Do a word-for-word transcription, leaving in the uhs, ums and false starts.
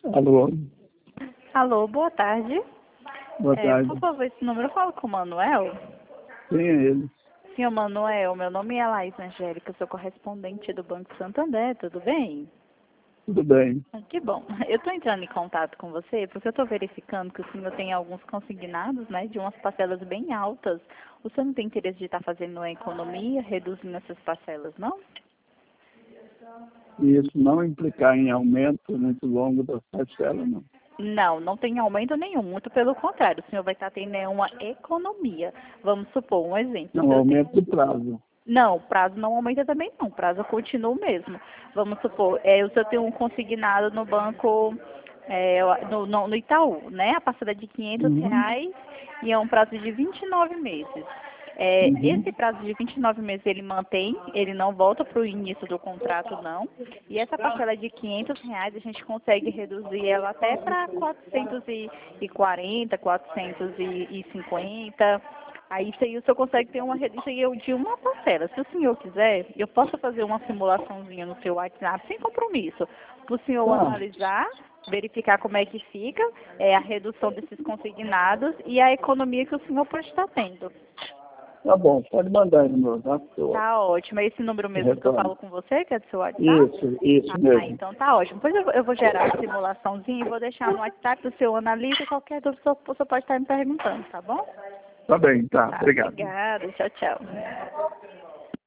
Alô, Alô, boa tarde. boa É, tarde. por favor, esse número eu falo com o Manuel. Quem é ele? Senhor Manuel, meu nome é Laís Angélica, sou correspondente do Banco Santander, tudo bem? Tudo bem? Ah, que bom. Eu estou entrando em contato com você porque eu estou verificando que o senhor tem alguns consignados, né, de umas parcelas bem altas. O senhor não tem interesse de estar fazendo uma economia, reduzindo essas parcelas, não? E isso não implicar em aumento muito longo das parcelas, não. Não, não tem aumento nenhum, muito pelo contrário, o senhor vai estar tendo é, uma economia. Vamos supor um exemplo. Não, Se eu tenho- aumento do prazo. Não, o prazo não aumenta também não, o prazo continua o mesmo. Vamos supor, é, o senhor tem um consignado no banco, é, no, no, no Itaú, né? A parcela de quinhentos Uhum, reais e é um prazo de vinte e nove meses. É, esse uhum. prazo de vinte e nove meses ele mantém, ele não volta para o início do contrato não. E essa parcela de quinhentos reais a gente consegue reduzir ela até para quatrocentos e quarenta, quatrocentos e cinquenta. Aí isso aí o senhor consegue ter uma redução de uma parcela. Se o senhor quiser, eu posso fazer uma simulaçãozinha no seu WhatsApp sem compromisso, para o senhor Tá, analisar, verificar como é que fica, é, a redução desses consignados e a economia que o senhor pode estar tendo. tá bom, pode mandar aí no meu WhatsApp que eu Tá ótimo. É esse número mesmo que eu retorno. falo com você, que é do seu WhatsApp? Isso, isso Ah, mesmo. então tá ótimo. Pois eu, vou- eu vou gerar a simulaçãozinha e vou deixar no WhatsApp, o seu analisa e qualquer dúvida o senhor o senhor pode estar me perguntando, tá bom? Tá bem, tá, Tá, obrigado. obrigada. Tchau, tchau.